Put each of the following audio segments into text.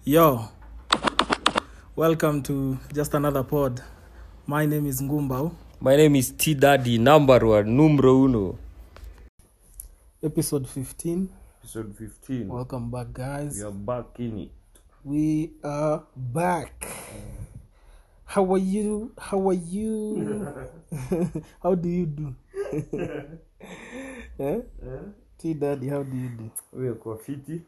Yo, welcome to just another pod. My name is Ngumbao. My name is T Daddy, number one, numero uno. Episode 15. Episode 15. Welcome back, guys. We are back in it. We are back. How are you? How are you? How do you do? T Daddy, how do you do? We are kwa fiti.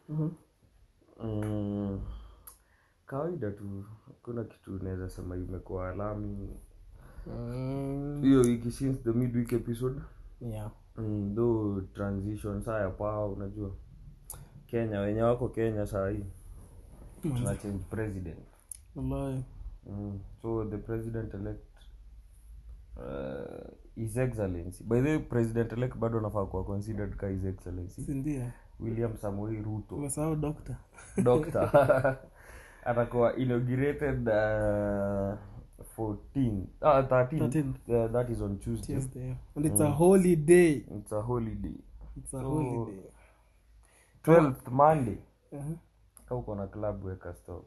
Kawaida tu, kuna kitu naweza sema imekuwa alami. Hiyo wiki since the midweek episode. Yeah. Though transition saa ya pao unajua. Kenya, wenye wako Kenya saa hii. Tuna change president. Wallahi. So the president elect His Excellency. By the way, president elect bado nafaa kuwa considered ka His Excellency. Sindia. William Samoei Ruto. Umesahau doctor. Doctor. Atakuwa inaugurated 13. That is on Tuesday. And it's a holiday. It's a holiday. It's a holiday. 12th Monday. Kau kona club weka stock.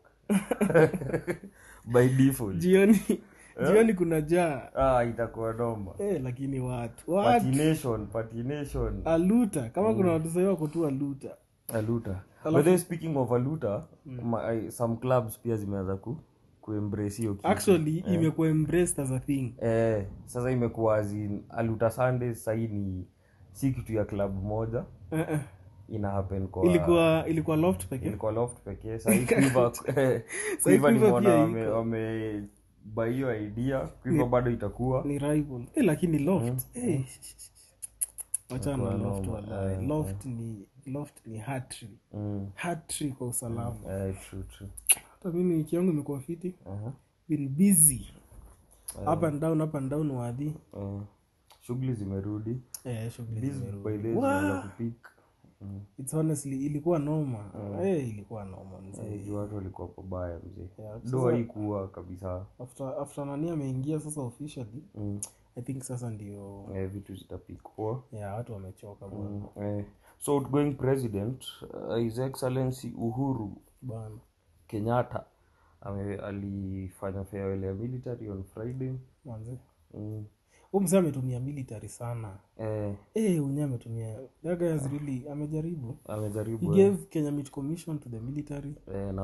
By default. Jioni kuna jaa. Itakuwa noma. Lakini watu. Party nation. Aluta. Kama kuna watu sasa wako tu aluta. But then speaking of aluta, some clubs pia zimeanza ku-embrace hiyo kitu. Actually, imekuwa embraced as a thing. Sasa imekuwa aluta Sundays sasa ni si kitu ya club moja. Ina happen kwa ilikuwa loft pekee. Sasa Quiver ni mwana wame by hiyo idea, Quiver bado itakuwa ni rival. Lakini loft. Wacha na loft wala. Loft ni hat-trick. Hat-trick kwa usalama. True. Hata mimi wiki yangu imekuwa fiti. Been busy. Up and down wadi. Shughuli zimerudi. Shughuli zimerudi. By the way kupika. It's honestly ilikuwa noma. Ilikuwa noma mzee. Watu walikuwa pabaya mzee. Ndio haikuwa kabisa. After nani ameingia sasa officially. I think sasa ndio vitu zitapikwa. Watu wamechoka bwana. So outgoing president His Excellency Uhuru bwana Kenyatta alifanya farewell ya military on Friday. Manze. Mzee ametumia military sana. Unye ametumia. That guy has really amejaribu. He gave Kenya Meat Commission to the military. Na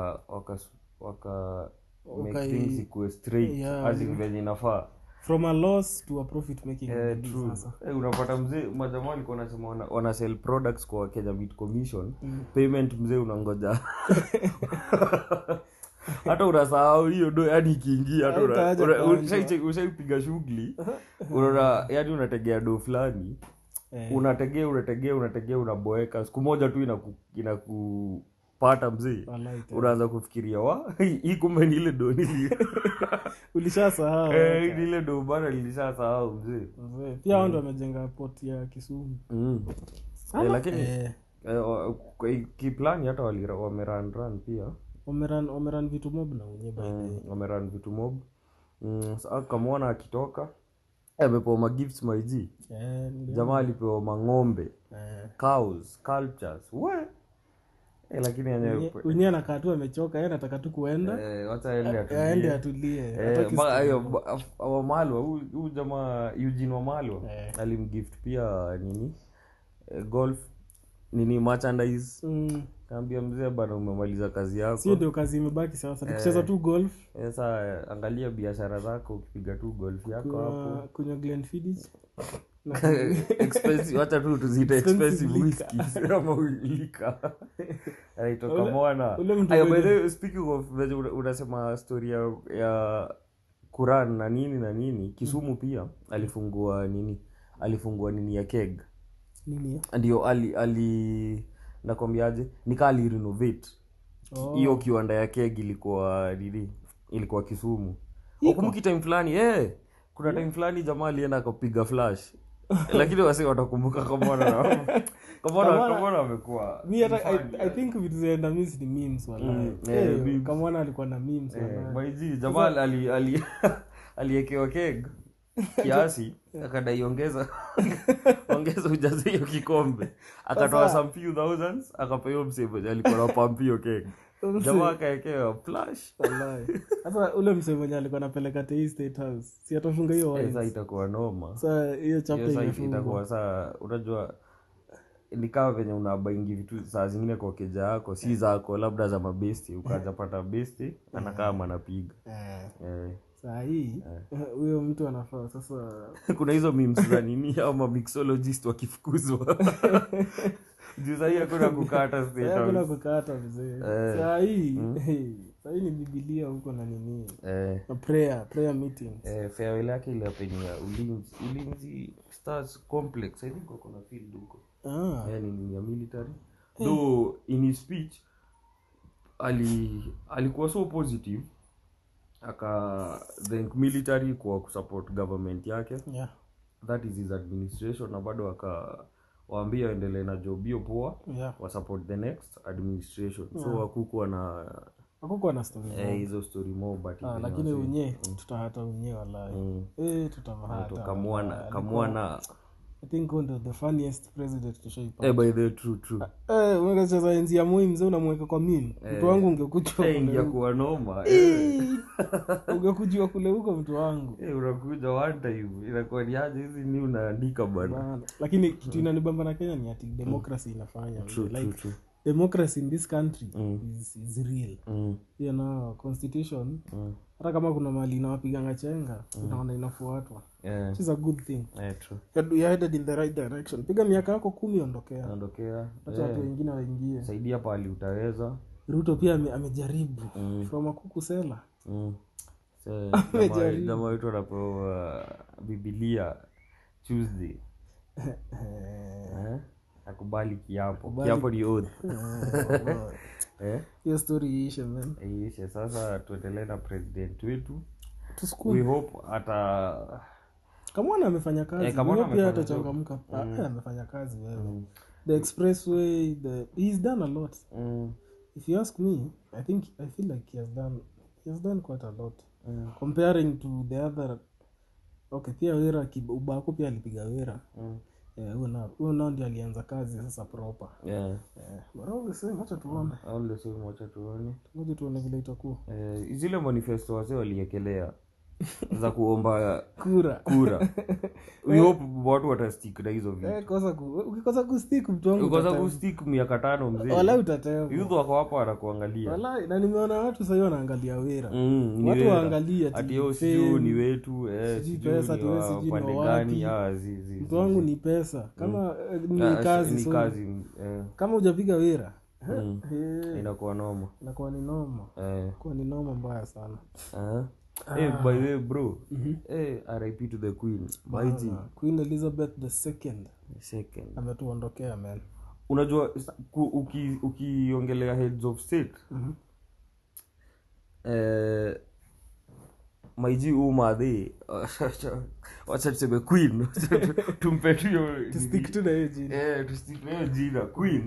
waka make things go straight as in venye inafaa. From a loss to a profit making. Sasa. Unapata mzee majamaa walikuwa wanasema wana sell products kwa Kenya Meat Commission. Payment mzee unangoja. Hata unasahau hiyo do yani ikiingia hata ushapiga shughuli. Unaona yani unategea do fulani. Unategea unaboeka. Siku moja tu inakupata mzee. Unaanza kufikiria hii kumbe ni ile do nili. Ulishasahau. Ile do bana nilishasahau mzee. Pia wao ndio wamejenga port ya Kisumu. Lakini kiplani hata wamerun pia. Wamerun vitu mob na wenyewe baadaye. Wamerun vitu mob. Sasa kama akitoka amepewa magifts maiji. Jamaa alipewa mang'ombe. Cows, sculptures. Lakini wenyewe anakaa tu amechoka, yeye anataka tu kuenda. Wacha aende atulie. Wamalwa huyu jamaa Eugene Wamalwa alimgift pia golf merchandise. Kaambia mzee bana umemaliza kazi yako. Sio ndio kazi imebaki sasa. Tukicheza tu golf. Sasa angalia biashara zako ukipiga tu golf yako hapo. Kunywa Glenfiddich. Expensive, wacha tu tuzite expensive whisky kama ulika. Aitoka mwana. By the way, speaking of unasema story ya Quran na nini Kisumu pia alifungua nini ya keg. Nini? Ndio ali nakwambiaje nikali renovate. Hiyo kiwanda ya keg ilikuwa Kisumu. Ukumbuki time fulani kuna time fulani jamaa alienda akapiga flash. Lakini wasi watakumbuka kama amekuwa. I think vitu zaenda memes ni memes wala. Kama alikuwa na memes wala. Maiji jamaa aliekewa keg kiasi akadai ongeza ujaze hiyo kikombe. Akatoa some few thousands akapewa msebo alikuwa na pump hiyo keg. jamaa akaekewa flash wallahi. Sasa ule msemo mwenye alikuwa anapeleka the State House si atafunga hiyo wine. Sasa itakuwa noma. Sasa hiyo chapter itakuwa saa unajua ni kama venye unabaingi vitu saa zingine kwa keja yako si zako labda za mabesti ukajapata besti anakaa manapiga saa hii huyo mtu anafaa sasa. Kuna hizo memes za nini ama mixologist wakifukuzwa juu saa hii hakuna kukata state house. Hakuna kukata mzee saa hii saa hii ni Biblia huko na nini prayer meetings farewell yake ile hapo ni Ulinzi Stars Complex I think kuna field huko ni ya military though in his speech alikuwa so positive thank military kwa kusupport government yake that is his administration na bado waambia endelee na job hiyo poa wa support the next administration so hakukuwa na story hizo story more but lakini unye tutahata unye wallahi tutamhata kamwana I think ndo the funniest president to show by the true unacheza enzi ya Moi mzee unamweka kwa mimi mtu wangu ungekujua ingekuwa noma ungekujua kule huko mtu wangu unakuja one time inakuwa ni aje hizi ni unaandika bwana lakini kitu inanibamba na Kenya ni ati democracy inafanya true. Democracy in this country is real you know constitution hata kama kuna mali inawapiganga chenga unaona inafuatwa which is a good thing true you're headed in the right direction piga miaka yako 10 ondokea acha watu wengine waingie saidia pale utaweza Ruto pia amejaribu from Akuku Sela jamaa wetu anapewa Biblia Tuesday akubali kiapo ni oath hiyo story ishe man sasa tuendelee na president wetu we hope kama amefanya kazi pia atachangamka amefanya kazi wewe the expressway he's done a lot if you ask me I feel like he has done quite a lot comparing to the other pia Wera Ubako pia alipiga Wera huyo nao ndio alianza kazi sasa proper bora sema acha tuone ngoja tuone vile itakuwa zile manifesto wazee waliekelea za kuomba kura we hope watu watastick na hizo vitu ukikosa kustick mtu wangu ukikosa kustick miaka 5 mzee wala utatewa yuko wako hapo anakuangalia wala na nimeona watu sasa wanaangalia Wera watu waangalia ati hiyo sio ni wetu pesa tuwezi pande gani mtu wangu ni pesa kama ni kazi kama hujapiga Wera inakuwa noma kwa ni noma mbaya sana by the way bro RIP to the queen mighty Queen Elizabeth II ametuondokea man unajua ukiongelea heads of state maiji umadhi wacha tuseme queen tumpe hiyo to stick to the jina to stick to the jina queen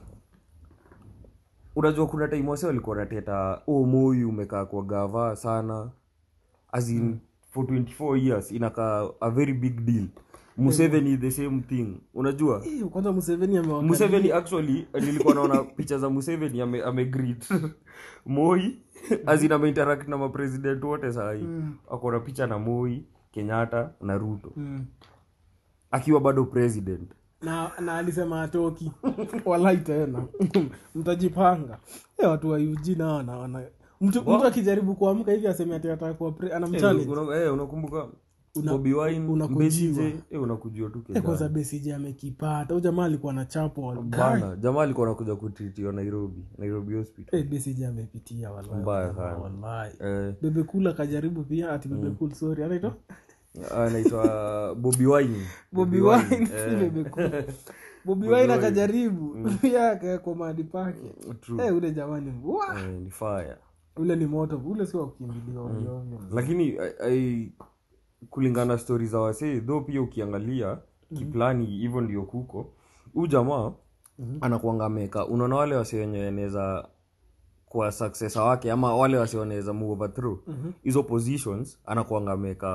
unajua kuna time wase walikuwa wanateta Moi umekaa kwa gava sana as in for 24 years inaka a very big deal Museveni the same thing unajua kwanza Museveni actually nilikuwa naona picha za Museveni amegreet Moi as in interact na president wote sahi akona picha na Moi Kenyatta na Ruto akiwa bado president na alisema atoki wallahi tena mtajipanga watu wa UG na mtu akijaribu kuamka hivi aseme ati atakuwa anamchallenge unakumbuka Bobby Wine Besigye unakujua tu kesho kwanza Besigye amekipata huyo jamaa alikuwa anachapo bana jamaa alikuwa anakuja kutritiwa Nairobi hospital Besigye amepitia wallahi Bebe Cool akajaribu pia ati Bebe Cool sorry anaitwa Bobby Wine Bebe Cool Bobby Wine akajaribu pia kwa mahali pake ule jamani ni fire ule ni moto ule sio kukimbilia ovyo lakini kulingana stories za wase though pia ukiangalia kiplani hivyo ndio kuko huyu jamaa anakuanga meka unaona wale wase wenye wanaweza kwa successor wake ama wale wase wanaweza move overthrow hizo positions anakuanga meka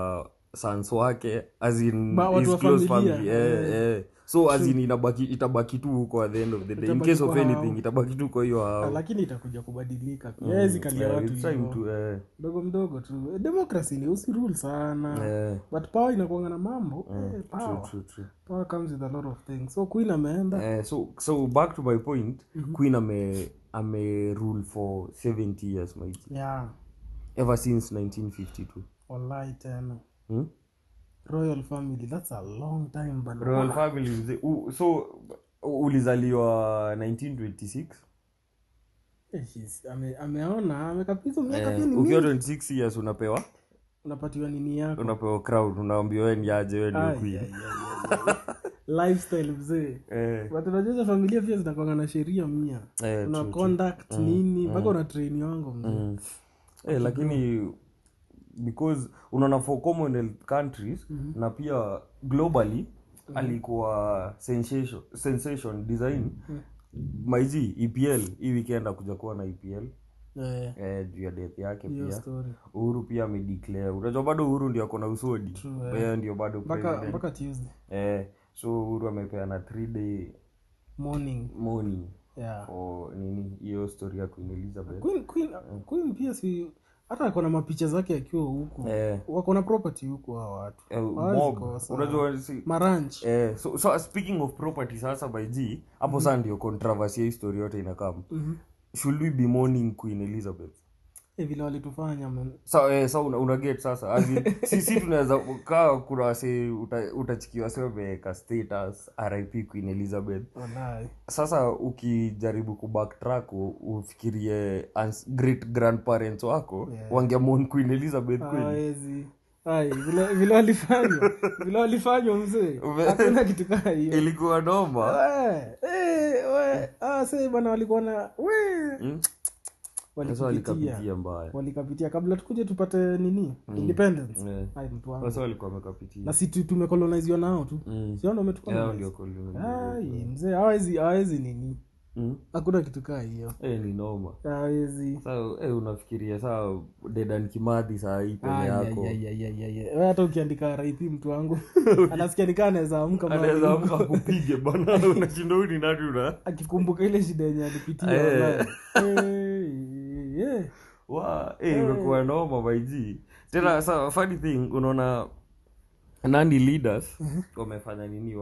sons wake as in his close family. So as in itabaki tu huko at the end of the day. In case of anything itabaki tu kwa hiyo hao. Lakini itakuja kubadilika. Yes, kalia watu mdogo mdogo tu. Democracy ni usirule sana. But power inakuanga na mambo. True. Power comes with a lot of things. So Queen ameenda. So back to my point, Queen ame rule for 70 years mighty. Yeah. Ever since 1952. Wallahi tena. Royal family, that's a long time bana. Royal family. So ulizaliwa 1926? Ameona amekapizwa miaka pia ni mingi. Ukiwa 26 years unapatiwa nini yako? Unapewa crown, unaambiwa wewe ni aje, wewe ni queen. Lifestyle mzee. Watu wanajua familia pia zinakuwa na sheria 100. Una conduct nini mpaka una train wangu mzee. Lakini because unaona for Commonwealth countries na pia globally alikuwa sensation design maizi EPL hii weekend akuja kuwa na EPL juu ya death yake pia Uhuru pia amedeclare. Unajua bado Uhuru ndio akona usodi ndio bado mpaka Tuesday so Uhuru amepeana 3-day morning for nini hiyo story ya Queen Elizabeth. Queen pia si hata akona mapicha zake akiwa huko. Wako na property huko hao watu. Unajua maranch. So speaking of property sasa by G, hapo sasa ndio controversy ya story yote inakam. Should we be mourning Queen Elizabeth? Vile walitufanya man. So una get sasa as sisi tunaweza kaa kurase utachikiwa sema ka status RIP Queen Elizabeth. Wallahi. Sasa ukijaribu kubacktrack ufikirie great grandparents wako wangemourn Queen Elizabeth kweli. Vile walifanywa mzee. Hakuna kitu kama hiyo. Ilikuwa noma. Sasa bwana walikuwa na walikapitia mbaya. Walikapitia kabla tukuje tupate nini? Independence. Mtu wangu. Sasa walikuwa wamekapitia. Na sisi tumekoloniziwa nao tu. Sio ndio umetukolonize. Ndio colonize. Mzee hawezi nini? Hakuna kitu kama hiyo. Ni noma. Hawezi. Sasa unafikiria sasa Dedan Kimathi saa hii pele yako. Wewe hata ukiandika RIP mtu wangu anasikia nikaa anaweza amka kupige bana unashinda huyu ni nani akikumbuka ile shida yenye alipitia. Imekuwa noma baiji. Tena sasa funny thing unaona Nandi leaders wamefanya nini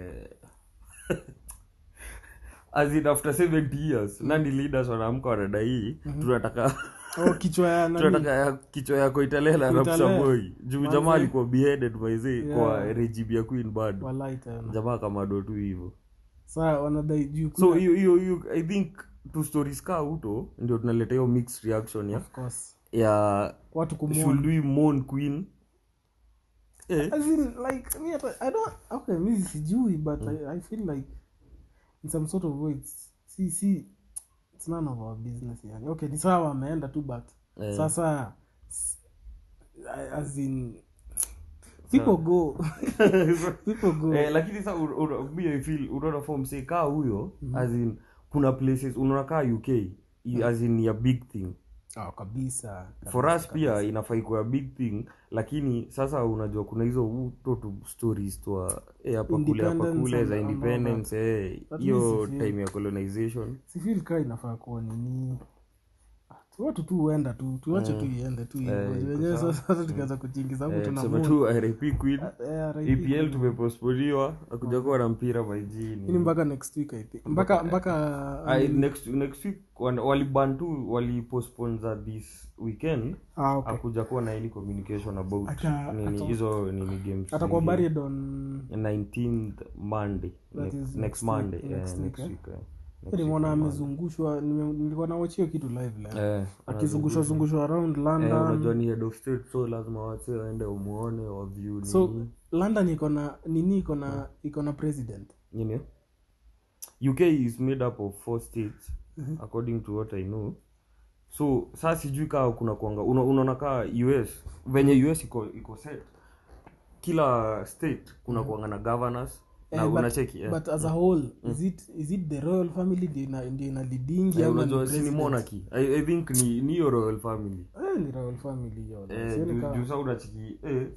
as in after 70 years Nandi leaders wanaamka wanadai tunataka kichwa yako italela na Msamboi juu jamaa alikuwa beheaded by kwa regime ya Queen bado. Wallahi tena jamaa kama ndo tu hivyo sasa wanadai juu so hiyo I think two stories ka uto ndio tunaleta hiyo mixed reaction of course ya watu kumwona should we mourn Queen as in like me I don't me sijui but I feel like in some sort of way it's none of our business yani. Okay ni sawa ameenda tu but sasa as in people go lakini sasa I feel unaona form say kaa huyo as in kuna places unaona kaa UK as in a big thing kabisa for us pia inafai kuwa big thing lakini sasa unajua kuna hizo to stories to hapa kule za independence hiyo time ya colonization si feel kai inafaa kuwa nini watu tu huenda tu tuache tu iende tu wenyewe sasa tukaanza kutingiza hapo tunasema tu RIP Queen EPL tumepostponiwa akuja kuwa na mpira majini ni mpaka next week I think mpaka next week walibantu walipostpone za this weekend akuja kuwa na any communication about nini hizo nini games atakuwa buried on 19th Monday next Monday next week nimeona amezungushwa nilikuwa na watch hiyo kitu live leo akizungushwa around London unajua ni head of state so lazima wache waende umuone wa view so London iko na president nini UK is made up of 4 states according to what I know so sasa sijui kaa kuna kuanga unaona kaa US venye US iko set kila state kuna kuanga na governors na unacheki but as a whole is it the royal family ndio ina leading ama ni monarchy I think ni royal family ni royal family juu sasa unacheki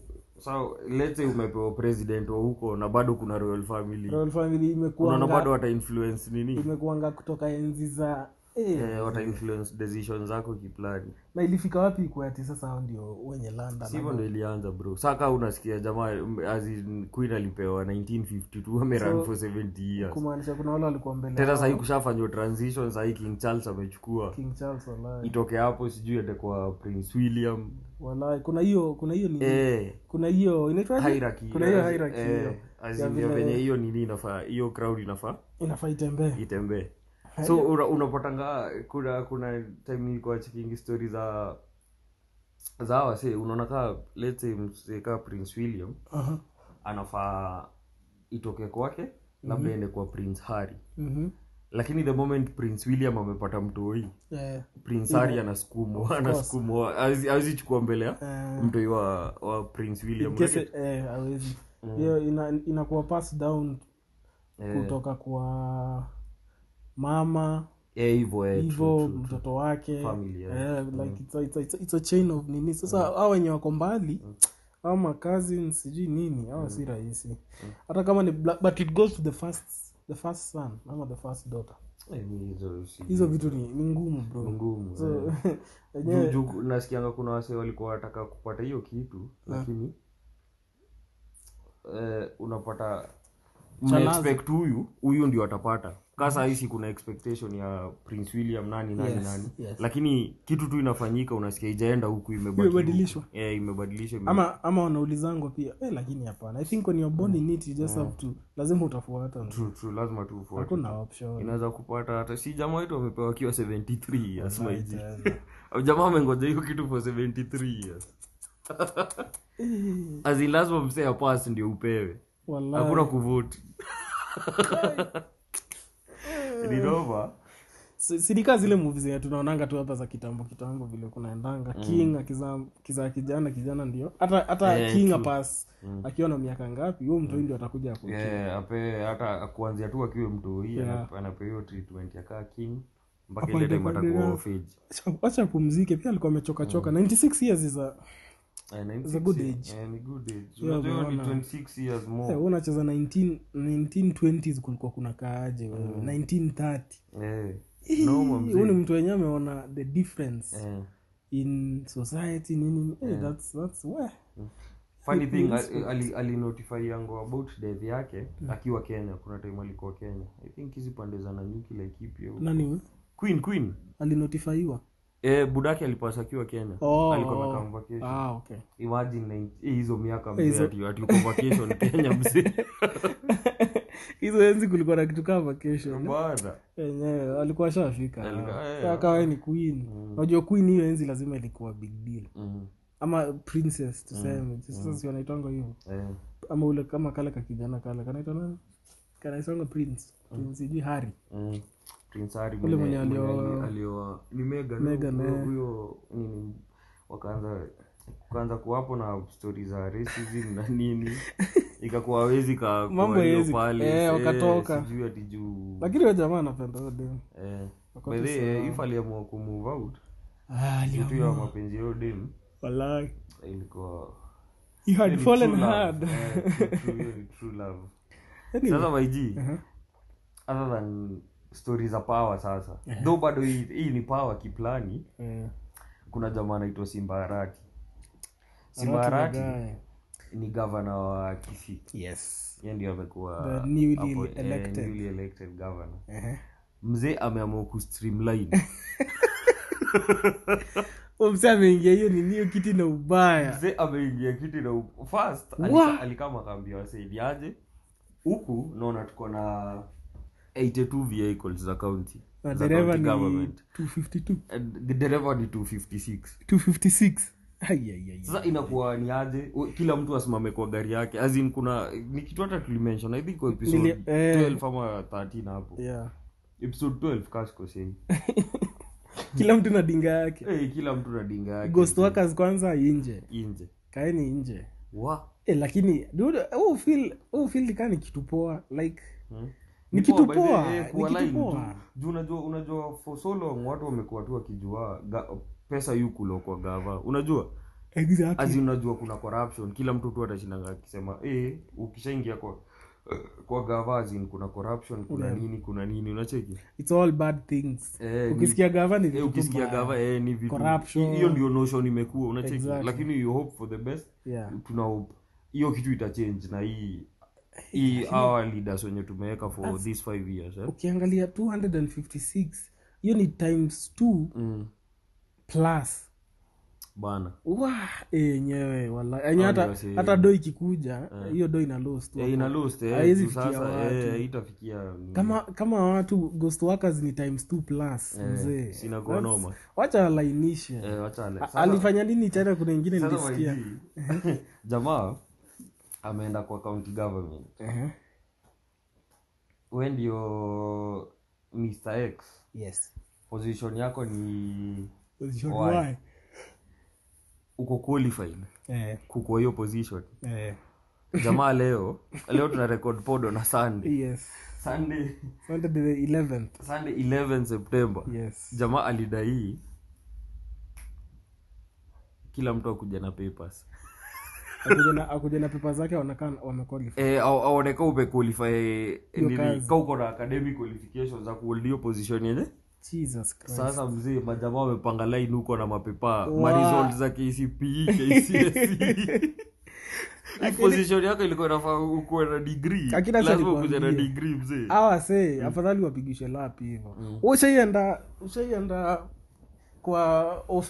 So let's say umepewa president wa huko na bado kuna royal family imekuwa na bado wata influence nini imekuanga kutoka enzi za wata influence decisions zako kiplani. Na ilifika wapi kwa ati sasa hao ndio wenye London? Sivyo ndio ilianza bro. Saka unasikia jamaa as in Queen alipewa 1952 amerun for 70 years. Kumaanisha kuna wale walikuwa mbele. Tena sasa kushafanywa transition sasa King Charles amechukua. King Charles wallahi. Itoke hapo sijui ende kwa Prince William. Wallahi kuna hiyo nini? Kuna hiyo inaitwa hierarchy. Kuna hiyo hierarchy. Azimia venye hiyo nini inafaa, hiyo crowd inafaa itembee. So unapotanga kuna time nilikuwa checking stories za wase unaona ka let's say mseka Prince William anafaa itoke kwake labda ende kwa Prince Harry. Lakini the moment Prince William amepata mtoi Prince Harry anasukumwa azichukua mbele ya mtoi wa Prince William hawezi hiyo inakuwa pass down kutoka kwa mama hivyo mtoto wake family, like it's a chain of nini sasa hao wenye wako mbali ama cousins sijui nini hao si rahisi hata kama ni but it goes to the first son ama the first daughter. Hizo vitu ni ngumu bro, ngumu. So nasikianga kuna wase walikuwa wanataka kupata hiyo kitu lakini unapata expect huyu ndio atapata. Kasa hizi kuna expectation ya Prince William nani. Yes. Lakini kitu tu inafanyika unasikia ijaenda huku imebadilishwa. Imebadilishwa. Ama wanaulizango pia lakini hapana. I think when you're born in it you just have to lazima utafuata. True lazima tu ufuate. Hakuna option. Inaweza kupata hata si jamaa wetu wamepewa akiwa 73 years maiji. Jamaa amengoja hiyo kitu for 73 years. Azi lazima msee pass ndio upewe. Wallahi. Hakuna kuvote. Nilova sidika zile movies ya tunaonanga tu hapa za kitambo vile kunaendanga king akizaa kijana ndio hata king pass akiwa na miaka ngapi huyo mtu ndio atakuja hapo ape hata kuanzia tu akiwa mtu hii anapewa treatment ya kaa king mpaka ile time atakuwa off age. Acha pumzike pia alikuwa amechoka 96 years is a good age. Ni good age. Unajua ni 26 years more. Unacheza 1920s kulikuwa kuna kaaje wewe 1930. No mama. Huyu mtu wenyewe ameona the difference in society nini. That's where. Funny thing ali notify yango about death yake akiwa Kenya. Kuna time alikuwa Kenya. I think hizi pande za Nanyuki like ipi au. Nani Queen ali notifyiwa. Budaki alipasa akiwa Kenya. Alikuwa amekaa vacation. Okay. Imagine hizo miaka mzee ati uko vacation Kenya mzee. Hizo enzi kulikuwa na kitu kama vacation. Bwana. Yenyewe alikuwa shafika. Akawa ni queen. Unajua queen hiyo enzi lazima ilikuwa big deal. Ama princess tuseme. Sasa si wanaitanga hivyo. Ama ule kama kale kijana kale kanaitwa nani? Kanaitwa Prince Harry. Prince Harry ule mwenye alioa ni Meghan huyo nini wakaanza kuwapo na stories za racism na nini ikakuwa hawezi mambo hiyo pale wakatoka sijui ati juu lakini wao jamaa anapenda dem by the way if aliamua ku move out kitu ya mapenzi yao dem wallahi ilikuwa you had fallen hard true love sasa maiji other than stories za power sasa though bado hii ni power kiplani kuna jamaa anaitwa Simbarati ni governor wa Kisii. Yes, yeye ndio amekuwa newly elected governor. Mzee ameamua ku streamline mzee ameingia hiyo hiyo kiti na ubaya. Mzee ameingia kiti na first alikama akaambia wasaidiaje huku naona tuko na 82 vehicles za county. Dereva ni 252. The driver ni 256. Sasa inakuwa ni aje kila mtu asimame kwa gari yake as in kuna ni kitu hata tulimention I think kwa episode 12 ama 13 hapo. Episode 12 Casco say. Kila mtu na dinga yake. Kila mtu na dinga yake. Ghost workers kwanza nje. Kaeni nje. Lakini dude feel kama kitu poa like ni kitu poa. Unajua for so long watu wamekuwa tu wakijua pesa yuko kwa gava. Unajua Exactly. As unajua kuna corruption, kila mtu tu atashinanga akisema ukishaingia kwa gavazin kuna corruption, kuna nini unacheki. It's all bad things. Ukisikia gava ni vitu. Ukisikia gava ni vitu. Corruption. Hiyo ndio notion imekuwa unacheki. Exactly. Lakini you hope for the best. Tuna hope hiyo kitu itachange na hii our leaders wenye tumeweka for these 5 years. Ukiangalia 256 hiyo ni times 2 plus bana. Yenyewe wallahi. Hata doi ikikuja hiyo doi ina lost. Ina lost sasa haitafikia. Kama watu ghost workers ni times 2 plus mzee. Sina kwa noma. Wacha alainishe. Alifanya nini tena kuna wengine nilisikia. Jamaa ameenda kwa county government. When you Mr. X. Yes. Position yako ni position Y. Uko qualified. Kuko hiyo position. Jamaa leo tuna record pod on Sunday. Yes. Sunday the 11th. Sunday 11 September. Yes. Jamaa alidai kila mtu akuja na papers. Akuja na papers zake wamequalify. Aoneka umequalify nini uko na academic qualifications za kuhold hiyo position yenye. Jesus Christ. Sasa mzee majamaa wamepanga line huko na mapepa, results za KCPE, KCSE. Position yako ilikuwa inafaa uko na degree. Lazima ukuje na degree mzee. Afadhali wapigishe lapi hivyo. Ushaenda kwa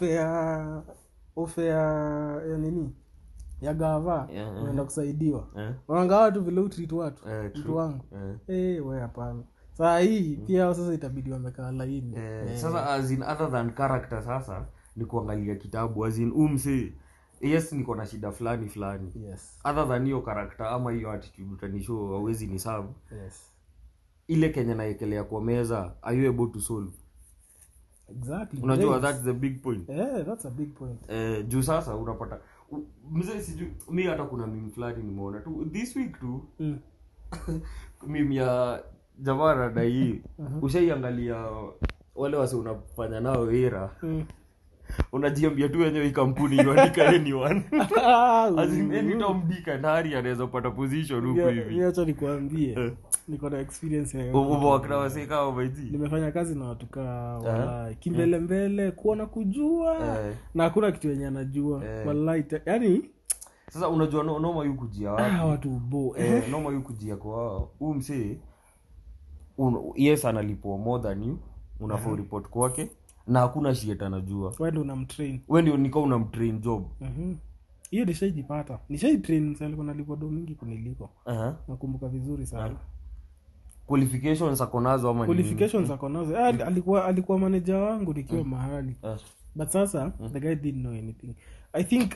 offer ya nini? Ya gava unaenda kusaidiwa. Wanaanga watu vile utreat watu. Mtu wangu. Wewe hapana. Saa hii pia sasa itabidi wamekaa laini. Sasa as in other than character sasa ni kuangalia kitabu as in umse. Yes niko na shida fulani. Yes. Other than hiyo character ama hiyo attitude utanishow hauwezi ni serve. Yes. Ile Kenya naekelea kwa meza are you able to solve? Exactly. Unajua that's the big point. That's a big point. Juu sasa unapata mzee siju mimi hata kuna mimi fulani nimeona tu this week tu. Mimi ya Javara dai ushaiangalia wale wase unafanya nao era. Unajiambia tu wenyewe kampuni iandika anyone. As in any Tom Dick and Harry anaweza kupata position huko hivi. Niacha nikwambie. Niko na experience ya Ubwakra wase kama baiti. Nimefanya kazi na watu wala kimbele kuona kujua na hakuna kitu yenye anajua. Wallahi yani sasa unajua noma yuko kujia wapi? Watu bo. Noma yuko kujia kwa msee. Yes analipwa more than you. Unafaa report kwake. Na hakuna shit anajua. Wewe ndio unamtrain. Wewe ndio nikao unamtrain job. Hiyo nishaijipata. Nishaitrain sasa alikuwa nalipwa do mingi kuniliko. Nakumbuka vizuri sana. Qualifications akonazo ama nini? Qualifications akonazo. Alikuwa manager wangu nikiwa mahali. But sasa the guy didn't know anything. I think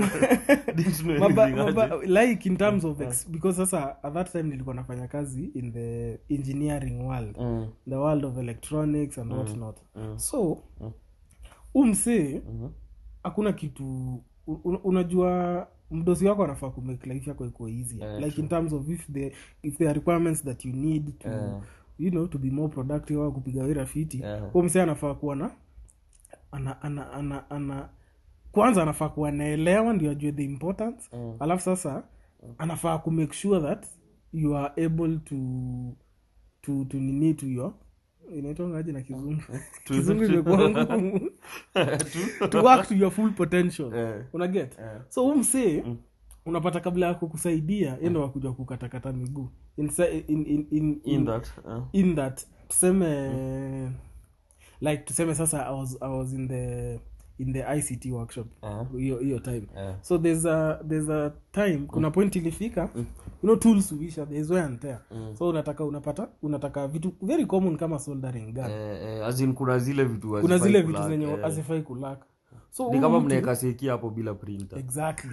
like in terms of because sasa at that time nilikuwa nafanya kazi in the engineering world, the world of electronics and what not. So hakuna kitu unajua mdosi wako anafaa kumake life yako iko easy. Like in terms of if there are requirements that you need to to be more productive au kupiga wira fiti. Anafaa kuwa na kwanza anafaa kuwa naelewa ndio ajue the importance. Alafu sasa anafaa ku make sure that you are able to nini to your inaitwa aje na kizungu imekuwa ngumu to work to your full potential. Una get? So unapata kabla yako kusaidia yeye ndo akuja kukatakata miguu in that tuseme sasa I was in the ICT workshop hiyo time. So there's a time kuna point ilifika tools uisha there's wear and tear. So unataka vitu very common kama soldering gun. As in kuna zile vitu zenye hazifai kulaka. So ni kama mnaweka seki hapo bila printer. Exactly.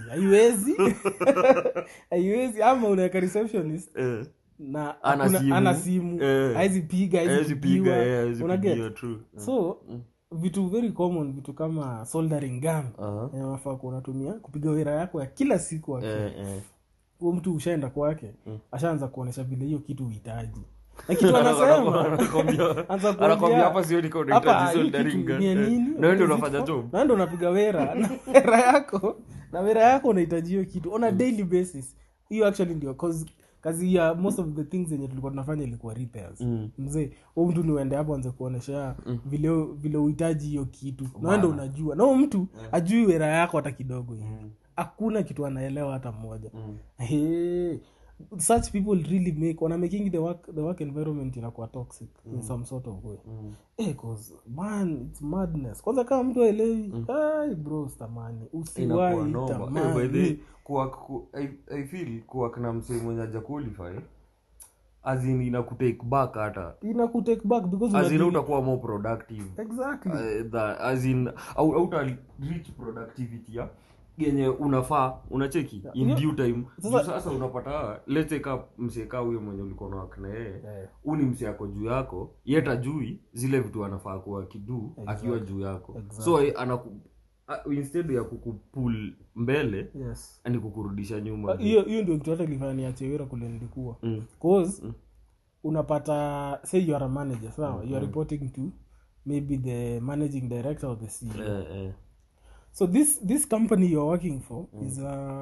Haiwezi ama unaweka receptionist na ana simu haizi piga unaget. So vitu very common vitu kama soldering gun unafaa kunatumia kupiga wira yako ya kila siku mtu ushaenda kwake ashaanza kuonesha vile hiyo kitu uhitaji. na kitu anasema anakwambia hapa sio niko unahitaji soldering gun na ndio unafanya job na ndio unapiga wera na wera yako unahitaji hiyo kitu on a daily basis. Hiyo actually ndio cause kazi ya most of the things zenye tulikuwa tunafanya ilikuwa repairs. Mzee mtu ni uende hapo anze kuonesha vile uhitaji hiyo kitu na ndio unajua na mtu ajui wera yako hata kidogo hivi. Hakuna kitu anaelewa hata mmoja. Such people really make making the work environment inakuwa toxic in some sort of way. Cause man, it's madness. Kwanza kama mtu aelewi, bro, stamani usiwahi tamani. I feel kuwa kana msemo mwenye haja qualify as in inakutake back hata. Inakutake back because as in utakuwa more productive. Exactly. As in uta reach productivity ya yenye unafaa unacheki in due time. Sasa unapata let's take up mseka huyo mwenye ulikuwa na wakna yeye. Uni mseko juu yako, yeta jui zile vitu anafaa kuwa kidu akiwa juu yako. Exactly. So instead ya kukupull mbele ani kukurudisha nyuma. Hiyo ndio kitu hata ilifanya niache wera kule nilikuwa. Cause unapata say you are a manager, sawa? You are reporting to maybe the managing director or the CEO. So this company you're working for is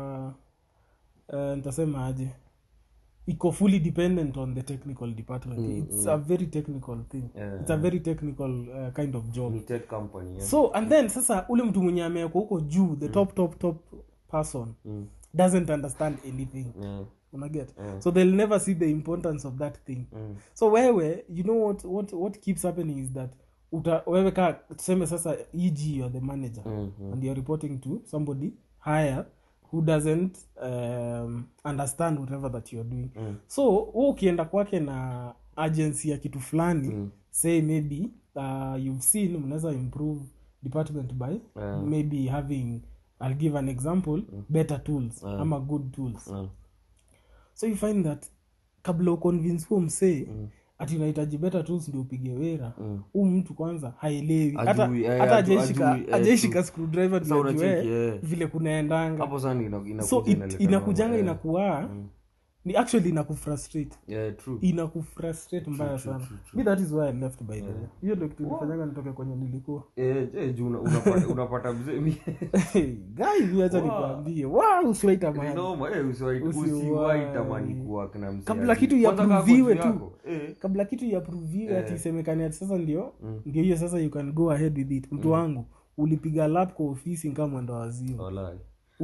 nitasema aje, iko fully dependent on the technical department. It's a very technical thing. It's a very technical kind of job. It's a tech company. So and then sasa ule mtu mwenye amekuwa huko juu, the top person doesn't understand anything. Unaget? So they'll never see the importance of that thing. So wewe, you know what keeps happening is that wewe ka tuseme sasa EG you are the manager and you are reporting to somebody higher who doesn't understand whatever that you are doing. So ukienda kwake na agency ya kitu fulani, say maybe you've seen mnaweza improve department by maybe having, I'll give an example, better tools ama good tools. So you find that kabla uconvince huo msee ati unahitaji better tools ndio upige wera, mtu kwanza haelewi hata ajaishika screwdriver ndio ajue vile kunaendanga hapo sana. Inakujanga inakuwa ni actually inakufrustrate. True. Inakufrustrate mbaya sana. Me that is why I left by the way. Hiyo ndio kitu nilifanyanga nitoke kwenye nilikuwa. Unapata mzee mimi. Guys, acha nikwambie. Wow, usiwahi tamani. No, usiwahi tamani kuwa kana mzee. Kabla kitu yaproviwe tu. Kabla kitu yaproviwe ati isemekane ati sasa ndio hiyo sasa you can go ahead with it. Mtu wangu ulipiga lap kwa ofisi kama mwendo wazimu. Wallahi.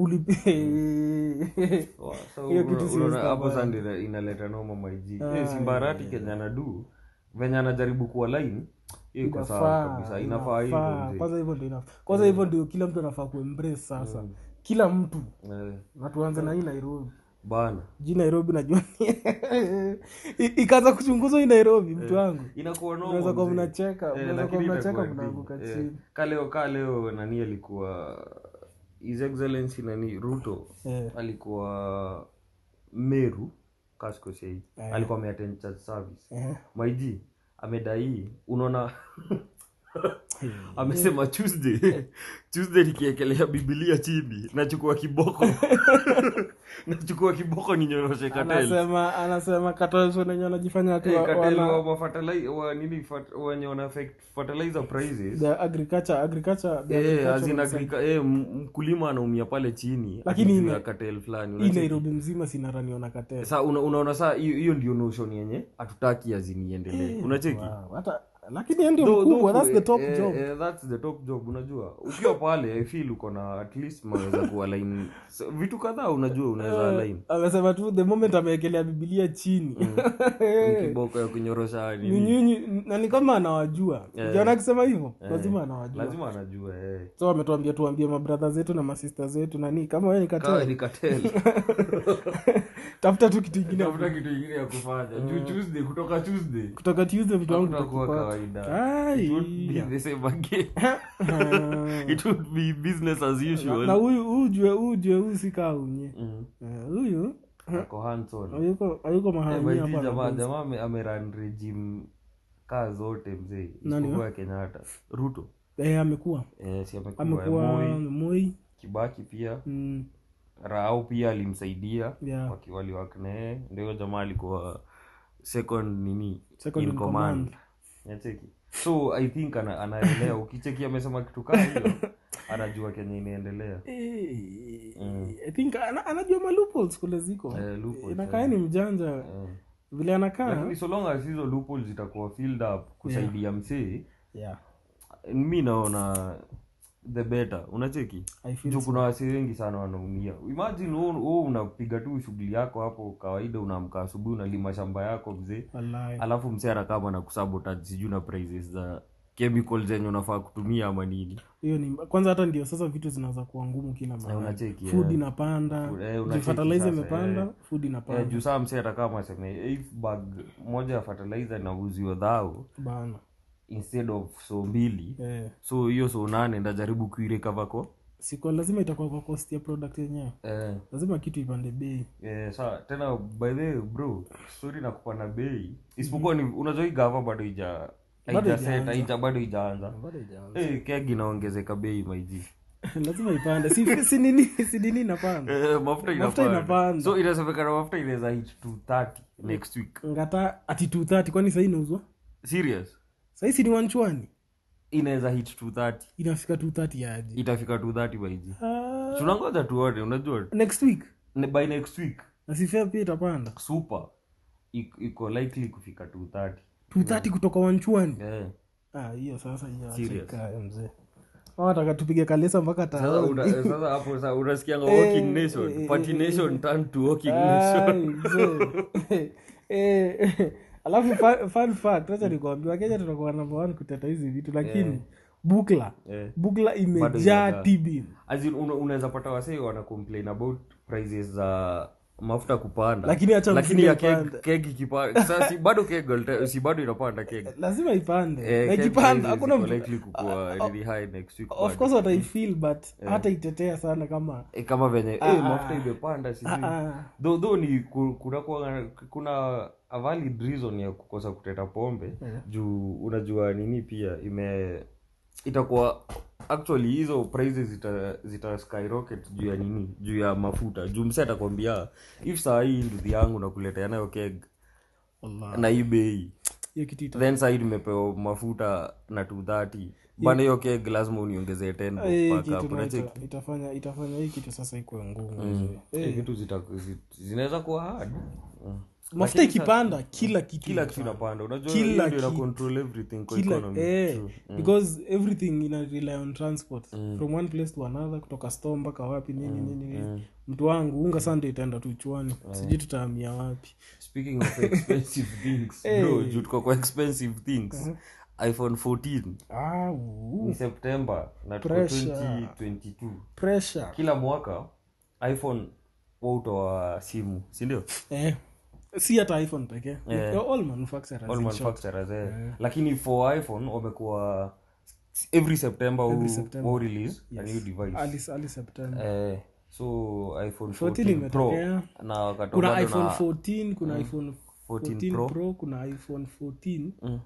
Hiyo kitu sio hapo sasa inaleta noma maiji. Simbarati Kenya anadu venye anajaribu kuwa line iko sawa kabisa, inafaa hivyo. Kwanza hivyo ndio inafaa. Kwanza hivyo ndio kila mtu anafaa kuembrace sasa. Kila mtu. Na tuanze na hii Nairobi. Bana. Jina Nairobi najua. Ikaanza kuchunguzwa hii Nairobi mtu wangu. Inakuwa noma. Unaweza kuwa mnacheka, mnaanguka chini. Kaleo nani alikuwa His Excellency nani Ruto alikuwa Meru Kaskosei, alikuwa ameattend church service. Maiji amedai unaona amesema Tuesday nikiekelea Biblia chini nachukua kiboko ninyoroshe Cartel. Anasema Cartel sio wenyewe wanajifanya watu Cartel wa fertilizer wa nini wenye wana fertilizer prices, the agriculture mkulima anaumia pale chini lakini ya Cartel fulani. Ile Nairobi mzima sinaraniwa na Cartel. Sasa unaona sasa hiyo ndio notion yenye hatutaki aziniendelee. Unacheki hata lakini ndio mkubwa, that's the top job. That's the top job. Unajua ukiwa pale I feel uko na at least maweza kuwa line vitu kadhaa, unajua unaweza line. Amesema tu the moment ameekelea Biblia chini kiboko ya kunyorosha nini na ni kama anawajua. Unaona akisema hivyo lazima anajua. So tuambie ma brothers zetu na ma sisters zetu nani kama wewe ni Cartel tafuta tu kitu kingine ya kufanya. Kutoka Tuesday mtu wangu kawaida. It would be the same again. It would be business as usual. Na huyu sika unye. Huyu ako hands-on. Hayuko mahali hapa. Jamaa amerun regime kaa zote mzee. Isipokuwa Kenyatta. Ruto. Amekuwa. Si amekuwa Moi. Kibaki pia. Rao pia alimsaidia wakiwali wakne. Ndio jamaa alikuwa second in command. Nacheki. So I think anaelewa ukicheki amesema kitu kama hiyo anajua Kenya inaendelea. I think anajua loopholes kule ziko. Inakaa ni mjanja. Vile anakaa. Lakini so long as hizo loopholes zitakuwa filled up kusaidia msee. Yeah. Mimi naona the better. Unacheki? Juu kuna wasi wengi sana wanaumia. Imagine wewe unapiga tu shughuli yako hapo kawaida, unaamka asubuhi unalima shamba yako mzee. Alafu msee anakama na kusabotage sijui na prices za chemicals zenye unafaa kutumia ama nini. Hiyo ni kwanza hata ndio sasa vitu zinaanza kuwa ngumu kila mara. Unacheki. Food inapanda. Fertilizer imepanda, food inapanda. Juu sasa msee atakama aseme if bag moja ya fertilizer inauziwa dhao bana instead of so 2 so hiyo so 8 ndajaribu kuirecover kwa siko lazima itakuwa kwa cost ya product yenyewe. Lazima kitu ipande bei. Sawa tena by the way bro, story na kupanda bei isipokuwa ni unajua hii gava bado bado haijaanza. Kegi inaongezeka bei maiji. Lazima ipande. Si nini inapanda. Mafuta inapanda. So inasemekana mafuta inaweza hit 230 next week. Ngata ati 230 kwani sasa inauzwa? Serious? Sasa ni 120. Inaweza hit 230. Inafika 230 aje? Itafika 230 maiji. Tunangoja tuone, unajua. Next week. By next week. Na si fair pia itapanda. Super. Iko likely kufika 230. 230 kutoka 120. Hiyo sasa inacheka mzee. Nataka tupige kalesa mpaka taoni. Sasa hapo sasa unasikianga walking nation, party nation turn to walking nation. Alafu fun fact, acha nikwambie Kenya tutakuwa number 1 kuteta hizi vitu lakini Bukla imejaa TB. As in unaweza pata wasee wana complain about prices za mafuta kupanda. Lakini ya keg kipanda. Sasa si bado keg si bado inapanda keg. Lazima ipande. Na ikipanda hakuna likely kukua really high next week. Of course what I feel but hata itetea sana kama venye mafuta imepanda sisi. Though ni kuna a valid reason ya kukosa kuteta pombe juu unajua nini pia itakuwa actually hizo prices zita skyrocket juu ya nini, juu ya mafuta. Juu msee atakwambia if saa hii nduthi yangu nakuletea nayo keg na eBay hiyo kitu then saa hii nimepewa mafuta na 230 bana hiyo keg lazima uniongezee 10 mpaka hapo. Unacheki itafanya hii kitu sasa iko ngumu. Vitu zinaweza kuwa hard. Mafuta ikipanda kila kitu inapanda. Unajua hiyo ndio ina control everything kwa economy. Because everything ina rely on transport from one place to another, kutoka store mpaka wapi nini. Mtu wangu unga sana ndio itaenda tu chuani. Sijui tutahamia wapi. Speaking of expensive things bro, juu tuko kwa expensive things. iPhone 14 ni September na 2022. Pressure Kila mwaka iPhone hutoa simu, si ndio? Si hata iPhone pekee. All manufacturers. Lakini for iPhone wamekuwa every September who release a new device. Early September. So iPhone 14 Pro na kuna iPhone 14, kuna iPhone 14 Pro, kuna iPhone 14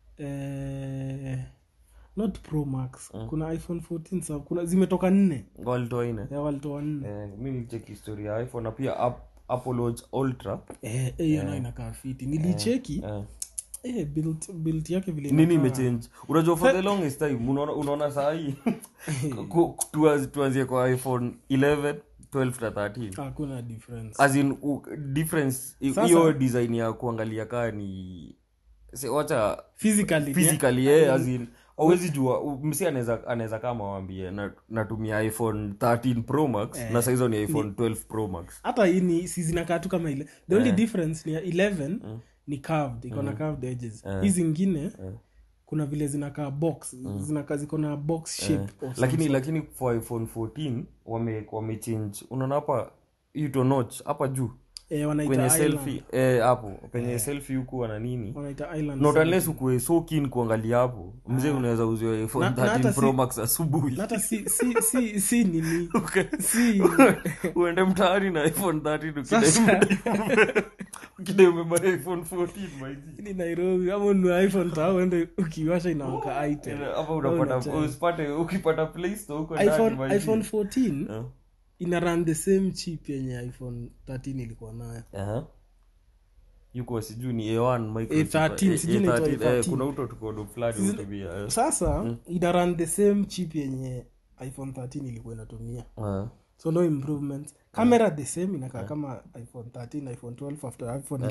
not Pro Max. Kuna iPhone 14 sasa kuna zimetoka 4. Walitoa 4. Walitoa 4. Mimi nilicheck history ya iPhone na pia Apple Watch Ultra. Hiyo inakaa fiti. Nilicheki. Build yake vile nini imechange. Unajua for the longest time unaona saa hii tuanzie kwa iPhone 11, 12 na 13. Hakuna difference. As in difference hiyo design ya kuangalia kaa ni wacha physically as in hawezi jua msi anaweza kama waambie natumia iPhone 13 Pro Max na sasa hizo ni iPhone 12 Pro Max. Hata hii ni zinakaa tu kama ile. The only difference ni 11 ni curved, iko na curved edges. Hizi zingine kuna vile zinakaa box, ziko na box shape. Lakini for iPhone 14 wamechange. Unaona hapa hiyo notch hapa juu. Wanaita kwenye selfie hapo kwenye selfie huko na nini wanaita island. Not unless ukue so keen kuangalia hapo mzee unaweza uziwa iPhone 13 Pro Max asubuhi. Hata si nini si uende mtaani na iPhone 13 ukidai umebeba iPhone 14 maiji ni Nairobi ama ni iPhone tao uende ukiwasha inaoka item hapo unapata ukipata Play Store huko ndani iPhone 14 ina run the same chip yenye iPhone 13 ilikuwa nayo. yuko sijui ni A1 A13 sijui ni A13 kuna uto tukodo fulani utumia sasa ina run the same chip yenye iPhone 13 ilikuwa inatumia so no improvements. Camera the same inakaa kama iPhone 13, iPhone 12 after iPhone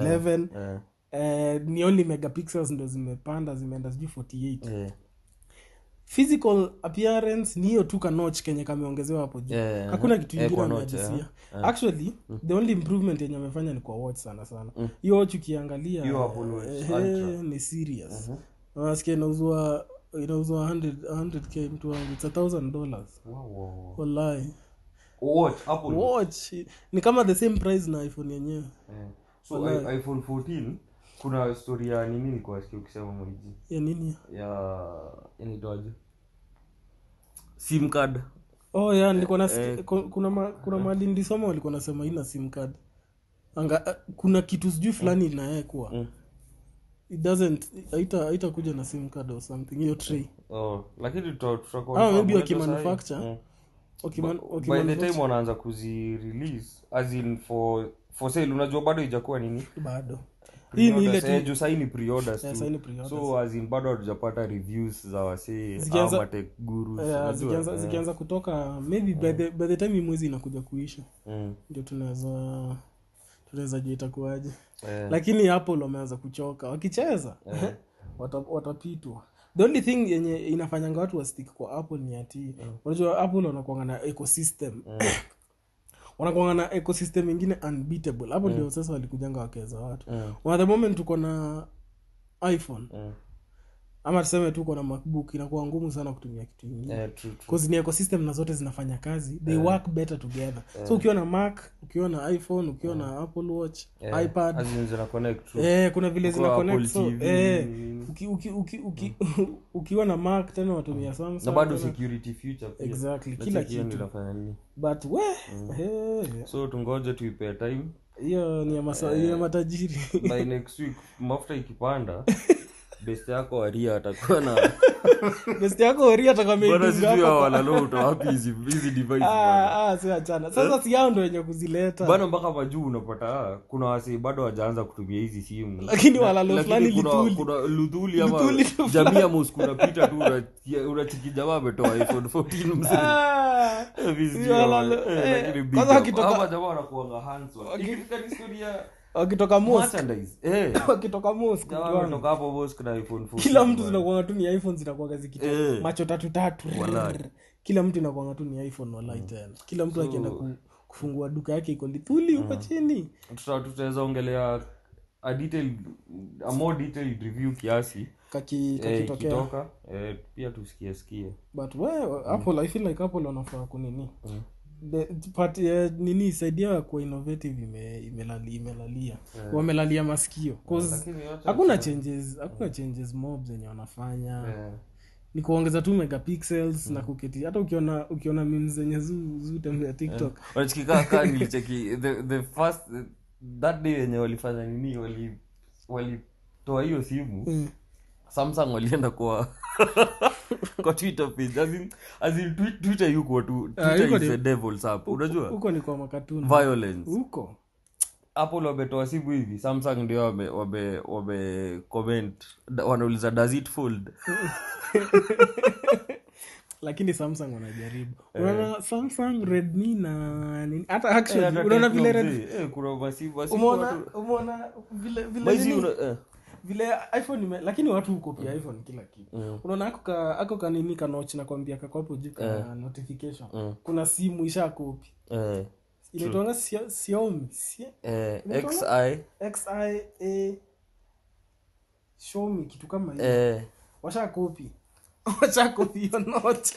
11 ni only megapixels ndo zimepanda zimeenda sijui 48 physical appearance ni hiyo tu ka notch kenye kameongezewa hapo juu hakuna kitu kingine ameadisia actually the only improvement yenye amefanya ni kwa watch sana hiyo watch ukiangalia ni serious unasikia inauzwa 100k mtu wangu it's $1,000 wow wallahi Apple watch ni kama the same price na iPhone yenyewe so iPhone 14 kuna story ya nini nilikuwa sikia ukisema mwiji ya nini ya inaitwaje sim card nilikuwa na kuna mahali nilisoma walikuwa nasema ina sim card kuna kitu sijui fulani inawekwa it doesn't haitakuja na sim card or something hiyo tray lakini tutakuwa maybe wakimanufacture by the time wanaanza kuzi-release as in for sale unajua bado haijakuwa nini bado hii ni ile tu saini pre-orders so as in bado hatujapata reviews za wasee au matech gurus zikianza kutoka maybe by the time mwezi inakuja kuisha ndio tunaweza jua itakuaje lakini Apple wameanza kuchoka wakicheza watapitwa. The only thing yenye inafanyanga watu wastick kwa Apple ni ati unajua Apple wanakuanga na ecosystem wanakuanga na ecosystem nyingine unbeatable hapo ndio sasa walikujanga wakeza watu at the moment tuko na iPhone ama tuseme tuko na MacBook inakuwa ngumu sana kutumia kitu kingine because ni ecosystem na zote zinafanya kazi they work better together so ukiwa na Mac ukiwa na iPhone ukiwa na Apple Watch iPad zina connect kuna vile zina connect so ukiwa na Mac tena watumia Samsung na bado security feature pia exactly kila kitu inafanya nini but so tungoje tuipe time hiyo ni ya matajiri by next week mafuta ikipanda best yako Aria atakuwa na bwana sijui wanalo wapi hizi device si achana sasa si yao ndio wenye kuzileta bwana mpaka majuu unapata kuna wasi bado hawajaanza kutumia hizi simu lakini walalo fulani kuna ludhuli ama jamii ya Moscow unapita tu unachiki jamaa ametoa iPhone 14 mzee vizuri lakini big kama jamaa wanakuanga hands on ikifika historia wakitoka Moscow wakitoka hapo Moscow na iPhone 14 kila mtu zinakuwa tu ni iPhone zinakuwa zikitoa macho tatu kila mtu inakuwa tu ni iPhone wallahi tena kila mtu akienda kufungua duka yake iko lituli huko chini tutaweza ongelea a more detailed review kiasi kakitoka pia tusikie but Apple I feel like Apple wanafaa kunini but nini saidia kwa innovative imelalia wamelalia masikio cause hakuna changes mobs zenye wanafanya ni kuongeza tu megapixels na kuketi hata ukiona memes zenye tembea TikTok walichikika nilicheki the first that day yenye walifanya nini walitoa hiyo simu Samsung walienda kwa Twitter page as in Twitter yuko tu Twitter is a devil's app unajua huko ni kwa makatuni violence huko Apple wametoa simu hivi Samsung ndio wame comment wanauliza does it fold lakini Samsung wanajaribu unaona Samsung Redmi na nini hata actually unaona vile Redmi kuna masimu umeona vile vile iPhone lakini watu huko pia iPhone kila kitu unaona ako kanini ka notch na kwambia kako hapo juu kana notification kuna simu isha copy inaitwa Xiaomi XI Xiaomi kitu kama hiyo washa copy hiyo notch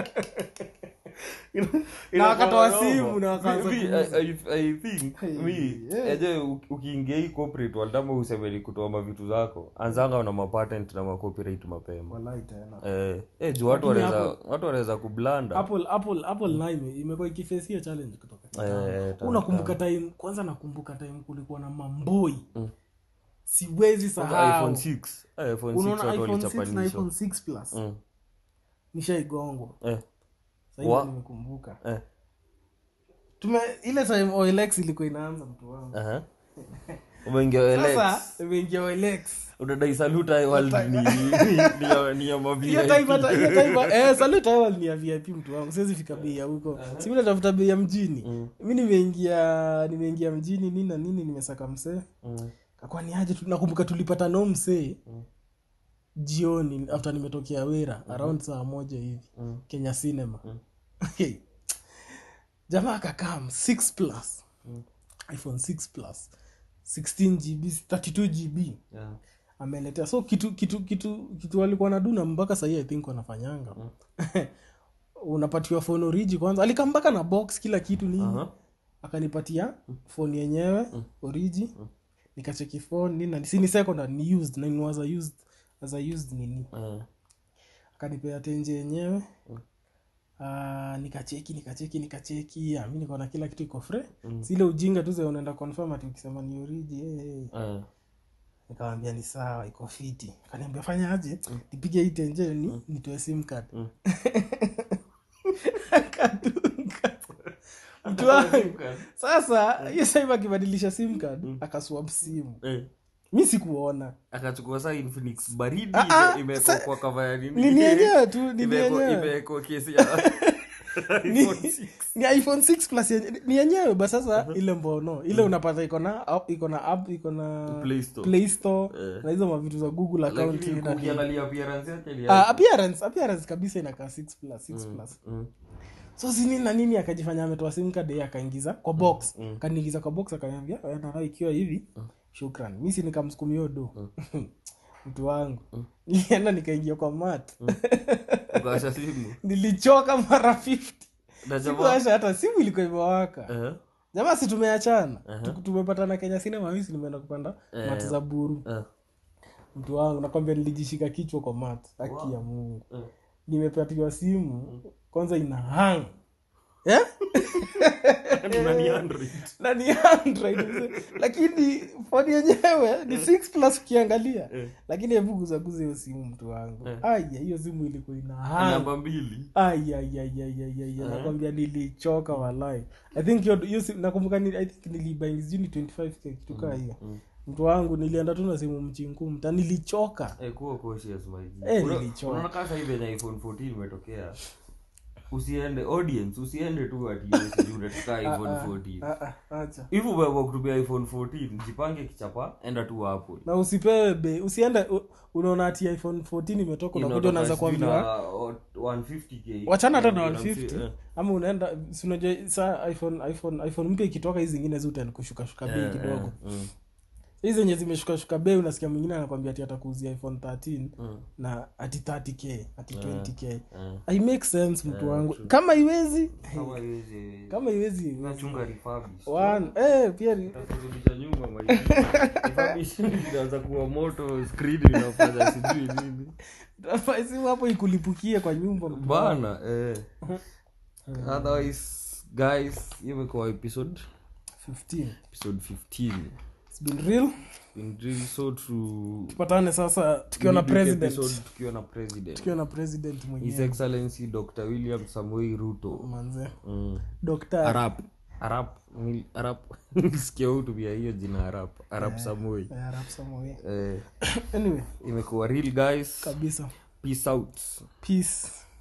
na wakatoa simu na wakaanza I think ukiingia hii corporate world ama useme kutoa vitu zako anzanga na patent na copyright mapema wallahi tena juu watu wanaweza kublanda Apple line imekuwa ikiface challenge kutoka unakumbuka time kwanza nakumbuka time kulikuwa na mamboi siwezi sahau iPhone 6 walichapanisha na iPhone 6 Plus nishaigongwa sasa nimekumbuka ile time OLX ilikuwa inaanza mtu wangu umeingia Olex udadai salute world ni ya mavia hiyo time salute world ni ya VIP mtu wangu siwezi fika bei ya huko si mimi natafuta bei ya mjini mimi nimeingia mjini nini na nini nimesaka msee kwani aje tunakumbuka tulipata no msee jioni after nimetokea Wera around saa 1 hivi Kenya Cinema jamaa kakam 6 plus iPhone 6 plus 16GB 32GB ameletea so kitu walikuwa na duna mpaka sasa I think wanafanyanga unapatiwa phone origi kwanza alikambaka na box kila kitu nini akanipatia phone yenyewe origi nikacheki phone nini na si second ni used na was used nini akanipea tenje yenyewe nikacheki mimi niko na kila kitu iko free zile ujinga tu za unaenda confirm ati ukisema ni origi nikamwambia ni sawa iko fiti akaniambia fanya aje nipige hii tenje nitoe sim card akadunga mtu sasa hiyo sasa akibadilisha sim card akaswap simu mimi sikuona akachukua saa Infinix baridi imewekwa kwa cover ya nini ni yenyewe tu imewekwa kesi ya ni iPhone 6 plus ni yenyewe basi sasa ile mbono ile unapata iko na app iko na Play Store na hizo mavitu za Google account na ukiangalia appearance yake appearance kabisa inakaa 6 plus so sini na nini akajifanya ametoa sim card akaingiza kwa box kaniingiza kwa box akaniambia na ikiwa hivi shukran mimi si nikamsukumia do mtu wangu nilienda nikaingia kwa mat ukaacha simu nilichoka mara 50 sikuacha hata simu ilikuwa imewaka jamaa si tumeachana tumepatana Kenya Cinema mimi nimeenda kupanda mat za buru mtu wangu nakwambia nilijishika kichwa kwa mat haki ya Mungu nimepatiwa simu kwanza ina hang na ni Android lakini phone yenyewe ni 6 plus ukiangalia lakini hebu guzaguze hiyo simu mtu wangu hiyo simu ilikuwa ina namba 2 nakwambia nilichoka wallahi I think hiyo nakumbuka I think nilibuy zini 25k kitu kama hiyo mtu wangu nilienda tu na simu mchingu nilichoka kuwa cautious nilichoka unaona kasa hivi na iPhone 14 imetokea usiende tu ati usijue tuka iPhone 14 acha hivyo baba kutumia iPhone 14 jipange kichapa enda tu hapo na usipewe usiende unaona ati iPhone 14 imetoka unakuja unaanza kuambia 150k wachana hata na 150 ama unaenda unajua saa iPhone mpya ikitoka hizi zingine zote ni kushuka bei kidogo hizi zenye zimeshuka bei unasikia mwingine anakuambia ati atakuuzia iPhone 13 na ati 30k ati 20k I make sense mtu wangu kama iwezi nachunga refurbish pia kurudisha nyuma maisha refurbish inaanza kuwa moto screen inafanya sijui nini basi hapo ikulipukie kwa nyumba bana otherwise guys imekuwa episode 15 It's been real so tupatane sasa tukiwa na president mwenyewe His Excellency Dr. William Samoei Ruto manze Dr. Arab nisikia hutumia hiyo jina Arab Samoei anyway imekuwa real guys kabisa peace out peace